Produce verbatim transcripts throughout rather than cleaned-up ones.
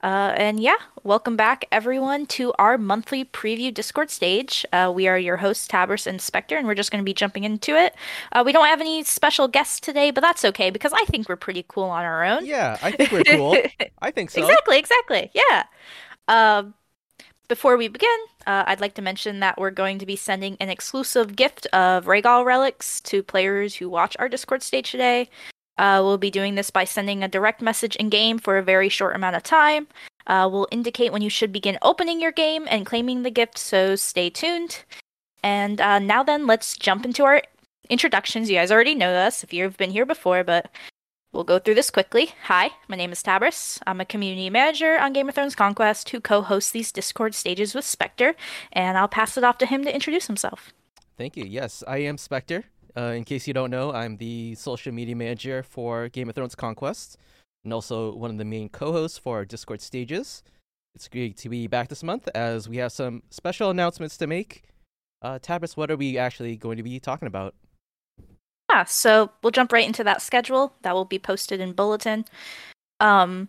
Uh, and yeah, welcome back everyone to our monthly preview Discord stage. Uh, we are your hosts, Tabris and Spectre, and we're just going to be jumping into it. Uh, we don't have any special guests today, but that's okay because I think we're pretty cool on our own. Yeah, I think we're cool. I think so. Exactly, exactly. Yeah. Uh, Before we begin, uh, I'd like to mention that we're going to be sending an exclusive gift of Rhaegal relics to players who watch our Discord stage today. Uh, we'll be doing this by sending a direct message in game for a very short amount of time. Uh, we'll indicate when you should begin opening your game and claiming the gift, so stay tuned. And uh, now then, let's jump into our introductions. You guys already know us if you've been here before, but we'll go through this quickly. Hi, my name is Tabris. I'm a community manager on Game of Thrones Conquest who co-hosts these Discord stages with Spectre, and I'll pass it off to him to introduce himself. Thank you. Yes, I am Spectre. Uh, in case you don't know, I'm the social media manager for Game of Thrones Conquest and also one of the main co-hosts for our Discord stages. It's great to be back this month as we have some special announcements to make. Uh, Tabris, what are we actually going to be talking about? Yeah, so we'll jump right into that schedule that will be posted in Bulletin. Um,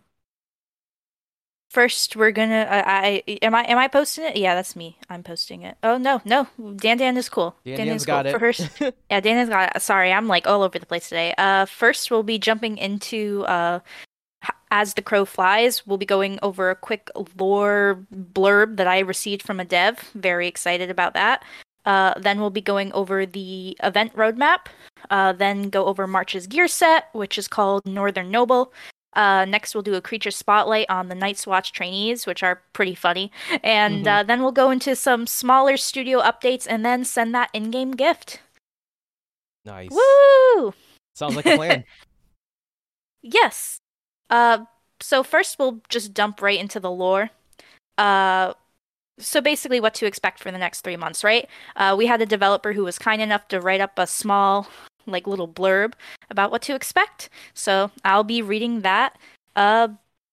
First, we're gonna. I, I am I am I posting it? Yeah, that's me. I'm posting it. Oh no, no. Dan Dan is cool. Dan Dan Dan Dan's is cool. got it. First, yeah, Dan has got it. Sorry, I'm like all over the place today. Uh, first we'll be jumping into uh, h- as the crow flies. We'll be going over a quick lore blurb that I received from a dev. Very excited about that. Uh, then we'll be going over the event roadmap. Uh, then go over March's gear set, which is called Northern Noble. Uh, next, we'll do a creature spotlight on the Night's Watch trainees, which are pretty funny. And hmm uh, then we'll go into some smaller studio updates and then send that in-game gift. Nice. Woo! Sounds like a plan. Yes. Uh, so first we'll just jump right into the lore. Uh, so basically what to expect for the next three months, right? Uh, we had a developer who was kind enough to write up a small, like little blurb about what to expect. So I'll be reading that. Uh,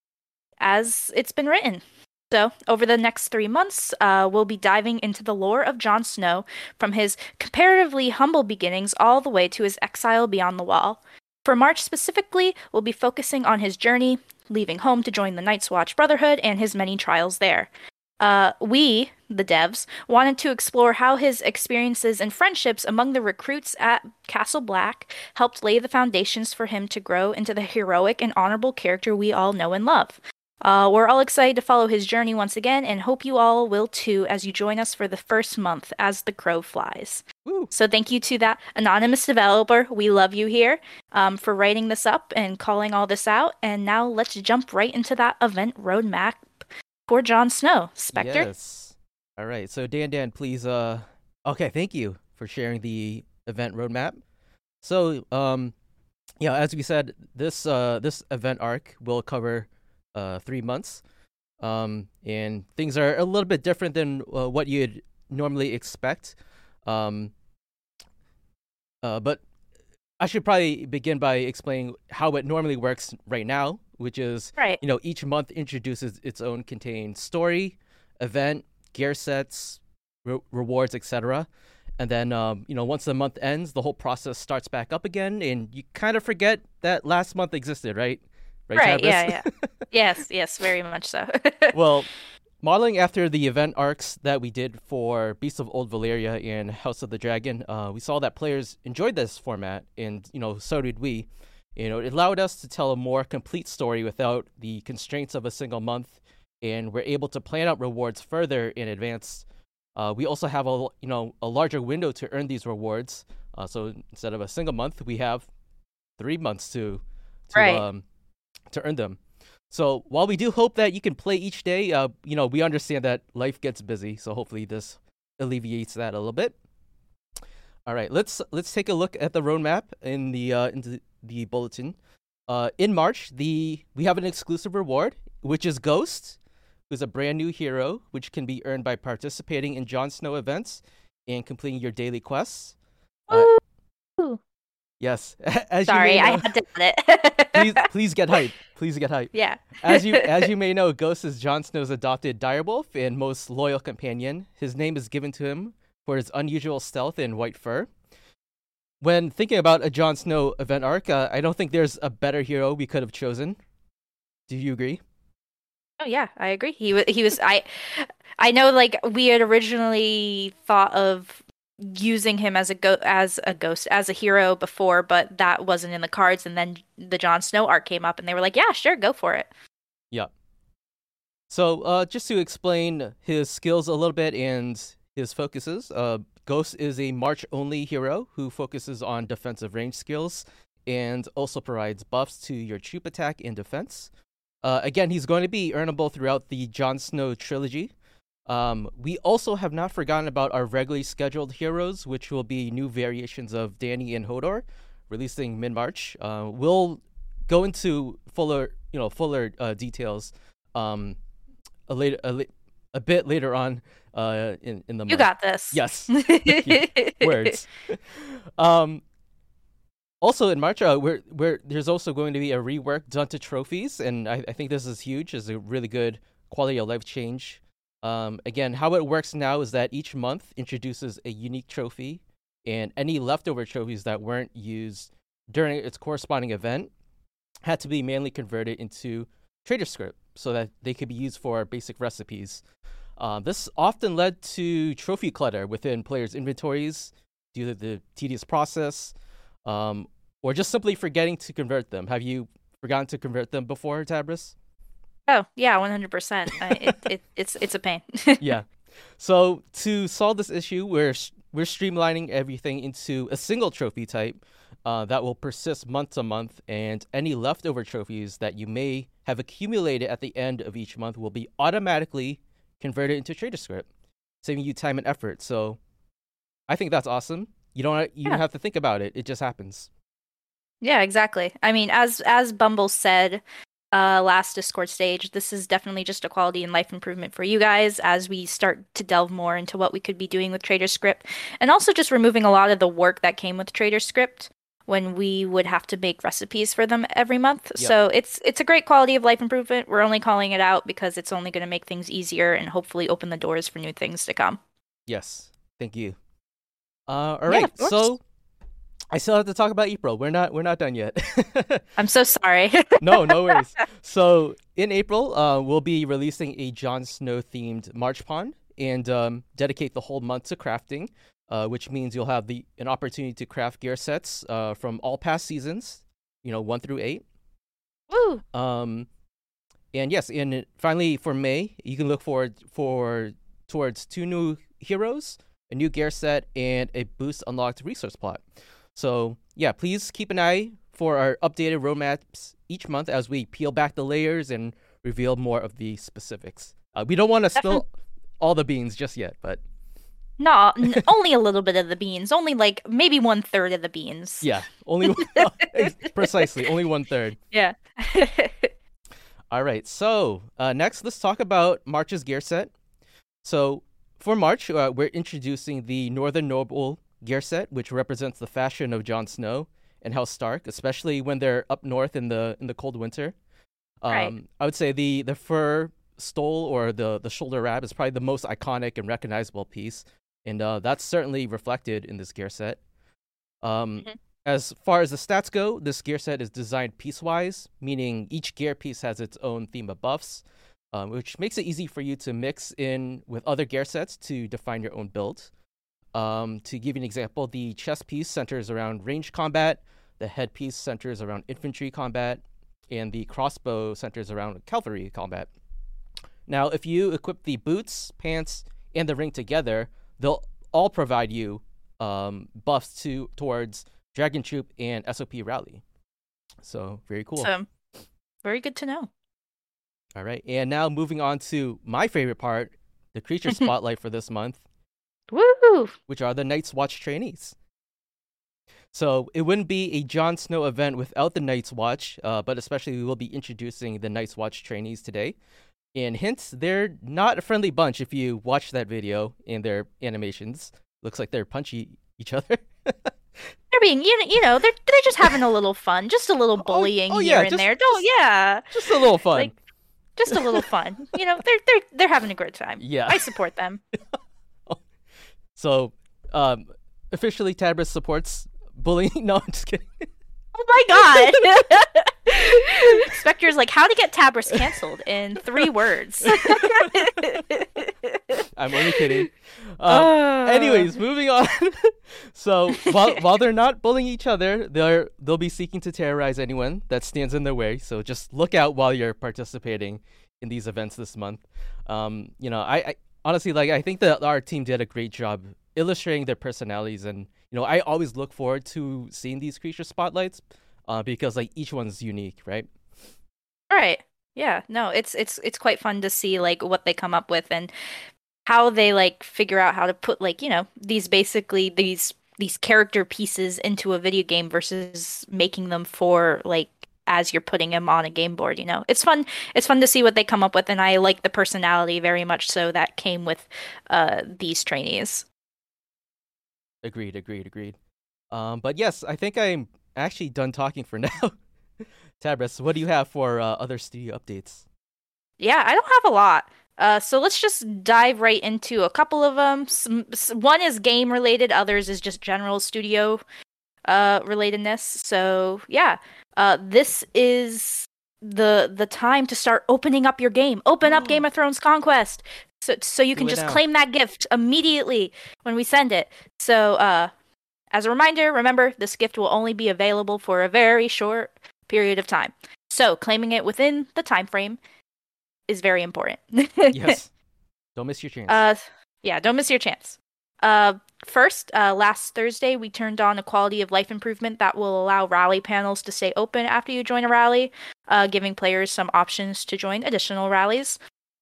as it's been written. So, over the next three months, uh, we'll be diving into the lore of Jon Snow from his comparatively humble beginnings all the way to his exile beyond the Wall. For March specifically, we'll be focusing on his journey, leaving home to join the Night's Watch Brotherhood and his many trials there. Uh, we, the devs, wanted to explore how his experiences and friendships among the recruits at Castle Black helped lay the foundations for him to grow into the heroic and honorable character we all know and love. Uh, we're all excited to follow his journey once again and hope you all will too as you join us for the first month as the crow flies. Woo. So thank you to that anonymous developer. We love you here um, for writing this up and calling all this out. And now let's jump right into that event roadmap for Jon Snow. Spectre? Yes. All right. So Dan Dan, please. Uh. Okay. Thank you for sharing the event roadmap. So, um, yeah, as we said, this uh this event arc will cover uh three months. Um, and things are a little bit different than uh, what you'd normally expect. Um, uh, but I should probably begin by explaining how it normally works right now, which is, Right. you know, each month introduces its own contained story, event, gear sets, re- rewards, et cetera. And then, um, you know, once the month ends, the whole process starts back up again, and you kind of forget that last month existed, right? Right, Right. Tabris? Yeah. Yeah. Yes. Yes. Very much so. Well, modeling after the event arcs that we did for Beasts of Old Valeria and House of the Dragon, uh, we saw that players enjoyed this format, and you know, so did we. You know, it allowed us to tell a more complete story without the constraints of a single month, and we're able to plan out rewards further in advance. Uh, we also have a you know a larger window to earn these rewards. Uh, so instead of a single month, we have three months to to Right. um to earn them. So while we do hope that you can play each day, uh, you know, we understand that life gets busy. So hopefully this alleviates that a little bit. All right, let's let's take a look at the roadmap in the uh, into the bulletin. Uh, in March, the we have an exclusive reward, which is Ghost, who's a brand new hero, which can be earned by participating in Jon Snow events and completing your daily quests. Uh, Woo! yes, as you may Sorry, I know, had to add please it. please get hype. Please get hype. Yeah. As you as you may know, Ghost is Jon Snow's adopted direwolf and most loyal companion. His name is given to him for his unusual stealth and white fur. When thinking about a Jon Snow event arc, uh, I don't think there's a better hero we could have chosen. Do you agree? Oh yeah, I agree. He was he was I I know like we had originally thought of using him as a go as a ghost as a hero before, but that wasn't in the cards and then the Jon Snow arc came up and they were like, "Yeah, sure, go for it." Yeah. So, uh, just to explain his skills a little bit and his focuses, uh, Ghost is a March only hero who focuses on defensive range skills and also provides buffs to your troop attack and defense. Uh, again, he's going to be earnable throughout the Jon Snow trilogy. Um, we also have not forgotten about our regularly scheduled heroes, which will be new variations of Dany and Hodor, releasing mid-March. Uh, we'll go into fuller, you know, fuller uh, details um, a later, a, a bit later on uh, in in the month. You got this. Yes. Words. Um, also in March, uh, we're, we're, there's also going to be a rework done to trophies, and I, I think this is huge. It's a really good quality of life change. Um, again, how it works now is that each month introduces a unique trophy, and any leftover trophies that weren't used during its corresponding event had to be manually converted into Trader Script so that they could be used for basic recipes. Uh, this often led to trophy clutter within players' inventories due to the tedious process, um, or just simply forgetting to convert them. Have you forgotten to convert them before, Tabris? Oh, yeah, one hundred percent. I, it, it, it's it's a pain. Yeah. So to solve this issue, we're we're streamlining everything into a single trophy type uh, that will persist month to month, and any leftover trophies that you may have accumulated at the end of each month will be automatically converted into Trader Script, saving you time and effort. So I think that's awesome. You don't you Yeah. don't have to think about it. It just happens. Yeah, exactly. I mean, as as Bumble said, uh, last Discord stage, this is definitely just a quality and life improvement for you guys as we start to delve more into what we could be doing with Trader Script, and also just removing a lot of the work that came with Trader Script when we would have to make recipes for them every month. Yep. So it's it's a great quality of life improvement. We're only calling it out because it's only going to make things easier and hopefully open the doors for new things to come. Yes. Thank you. Uh, all Yeah, right. of course. So I still have to talk about April. We're not we're not done yet. I'm so sorry. No, no worries. So in April, uh, we'll be releasing a Jon Snow themed March Pond and um, dedicate the whole month to crafting, uh, which means you'll have the an opportunity to craft gear sets uh, from all past seasons, you know, one through eight. Woo! Um, and yes, and finally for May, you can look forward for towards two new heroes, a new gear set, and a boost unlocked resource plot. So yeah, please keep an eye for our updated roadmaps each month as we peel back the layers and reveal more of the specifics. Uh, we don't want to spill all the beans just yet, but No, n- only a little bit of the beans. Only like maybe one third of the beans. yeah, only precisely only one third. Yeah. All right, so uh, next let's talk about March's gear set. So for March, uh, we're introducing the Northern Noble gear set, which represents the fashion of Jon Snow and House Stark, especially when they're up north in the in the cold winter. Um, Right. I would say the the fur stole or the the shoulder wrap is probably the most iconic and recognizable piece, and uh, that's certainly reflected in this gear set. Um, Mhm. as far as the stats go, this gear set is designed piecewise, meaning each gear piece has its own theme of buffs, um, which makes it easy for you to mix in with other gear sets to define your own build. Um, to give you an example, the chest piece centers around ranged combat, the headpiece centers around infantry combat, and the crossbow centers around cavalry combat. Now, if you equip the boots, pants, and the ring together, they'll all provide you um, buffs to towards Dragon Troop and S O P Rally. So, very cool. So, very good to know. All right, and now moving on to my favorite part, the creature spotlight for this month, Woo! which are the Night's Watch trainees. So it wouldn't be a Jon Snow event without the Night's Watch, uh, but especially we will be introducing the Night's Watch trainees today. And hints, they're not a friendly bunch if you watch that video and their animations. Looks like they're punchy each other. They're being, you know, you know, they're they're just having a little fun, just a little bullying oh, here yeah, and just- there. Don't, yeah, Just a little fun. like just a little fun. You know, they're they're they're having a great time. Yeah. I support them. So, um, officially, Tabris supports bullying. No, I'm just kidding. Oh my god! Spectre's like, how to get Tabris canceled in three words. I'm only kidding. Um, uh... Anyways, moving on. So while while they're not bullying each other, they're they'll be seeking to terrorize anyone that stands in their way. So just look out while you're participating in these events this month. Um, you know, I, I honestly like I think that our team did a great job illustrating their personalities, and you know, I always look forward to seeing these creature spotlights, uh, because like each one's unique, right? Right. Yeah. No, it's it's it's quite fun to see like what they come up with and how they like figure out how to put like, you know, these basically these these character pieces into a video game versus making them for like as you're putting them on a game board, you know. It's fun it's fun to see what they come up with, and I like the personality very much so that came with uh these trainees. Agreed, agreed, agreed. Um but yes, I think I'm actually done talking for now. Tabris, what do you have for uh, other studio updates? Yeah, I don't have a lot. Uh, so let's just dive right into a couple of them. Some, one is game related, others is just general studio uh, relatedness. So yeah, uh, this is the the time to start opening up your game. Open up Game of Thrones Conquest, so so you can just now. claim that gift immediately when we send it. So uh, as a reminder, remember this gift will only be available for a very short period of time. So claiming it within the time frame is very important. Yes. Don't miss your chance. Uh, yeah, don't miss your chance. Uh, first, uh, last Thursday, we turned on a quality of life improvement that will allow rally panels to stay open after you join a rally, uh, giving players some options to join additional rallies.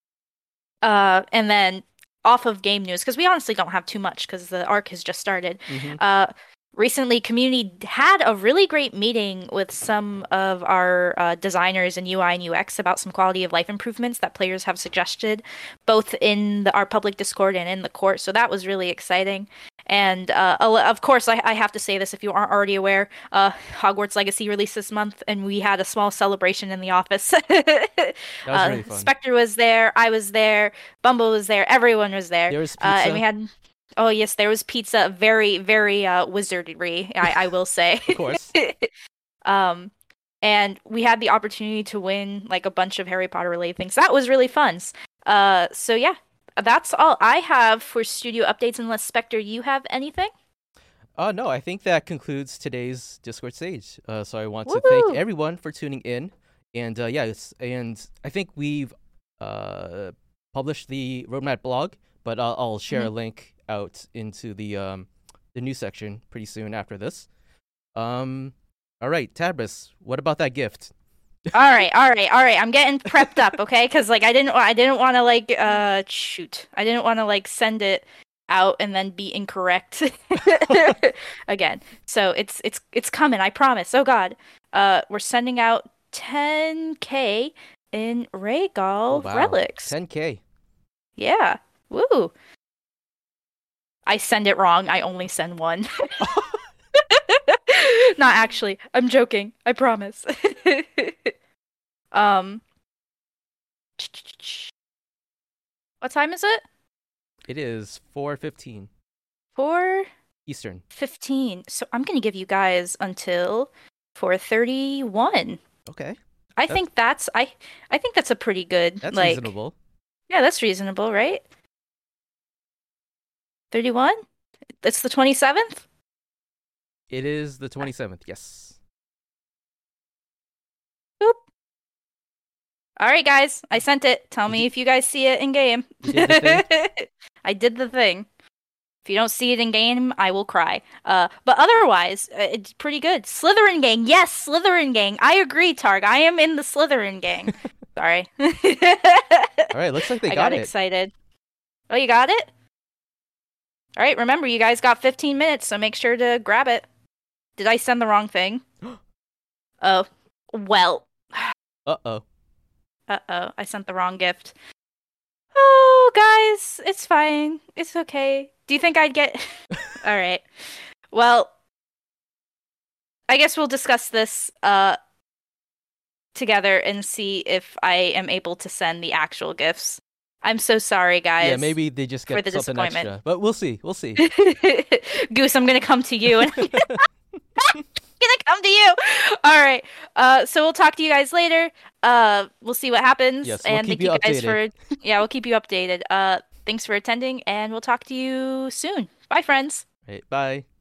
Uh, and then off of game news, because we honestly don't have too much because the arc has just started. Mm-hmm. Uh, Recently, community had a really great meeting with some of our uh, designers and U I and U X about some quality of life improvements that players have suggested, both in the, our public Discord and in the court. So that was really exciting. And uh, of course, I, I have to say this if you aren't already aware, uh, Hogwarts Legacy released this month, and we had a small celebration in the office. That was really fun. Spectre was there, I was there, Bumble was there, everyone was there. There was pizza. Uh, and we had... Oh, yes, there was pizza. Very, very uh, wizardry, I, I will say. Of course. um, and we had the opportunity to win like a bunch of Harry Potter related things. That was really fun. Uh, so, yeah, that's all I have for studio updates. Unless, Spectre, you have anything? Uh, no, I think that concludes today's Discord stage. Uh, so I want Woo-hoo! to thank everyone for tuning in. And, uh, yeah, it's, and I think we've uh, published the Roadmap blog, but I'll, I'll share mm-hmm. a link out into the um the news section pretty soon after this. Um, all right, Tabris, what about that gift? all right, all right, all right. I'm getting prepped up, okay? Because like I didn't, I didn't want to like uh shoot. I didn't want to like send it out and then be incorrect again. So it's it's it's coming. I promise. Oh God, uh, we're sending out ten K in Rhaegal oh, wow. relics. ten K. Yeah. Woo. I send it wrong. I only send one. Not actually. I'm joking. I promise. um. What time is it? It is four fifteen. four Eastern. fifteen. So I'm going to give you guys until four thirty-one. Okay. I that's... think that's I I think that's a pretty good That's like, reasonable. Yeah, that's reasonable, right? thirty-one? It's the twenty-seventh? It is the twenty-seventh, yes. Boop. All right, guys. I sent it. Tell me if you guys see it in game. You did the thing? I did the thing. If you don't see it in game, I will cry. Uh, but otherwise, uh, it's pretty good. Slytherin gang. Yes, Slytherin gang. I agree, Targ. I am in the Slytherin gang. Sorry. All right, looks like they I got, got it. excited. Oh, you got it? All right, remember, you guys got fifteen minutes, so make sure to grab it. Did I send the wrong thing? Oh, well. Uh-oh. Uh-oh, I sent the wrong gift. Oh, guys, it's fine. It's okay. Do you think I'd get... All right. Well, I guess we'll discuss this uh, together and see if I am able to send the actual gifts. I'm so sorry, guys. Yeah, maybe they just get the something extra. But we'll see. We'll see. Goose, I'm going to come to you. And I'm going to Come to you. All right. Uh, so we'll talk to you guys later. Uh, we'll see what happens, Yes, we'll and keep thank you you guys updated. for, yeah, we'll keep you updated. Uh, thanks for attending, and we'll talk to you soon. Bye, friends. Right, bye.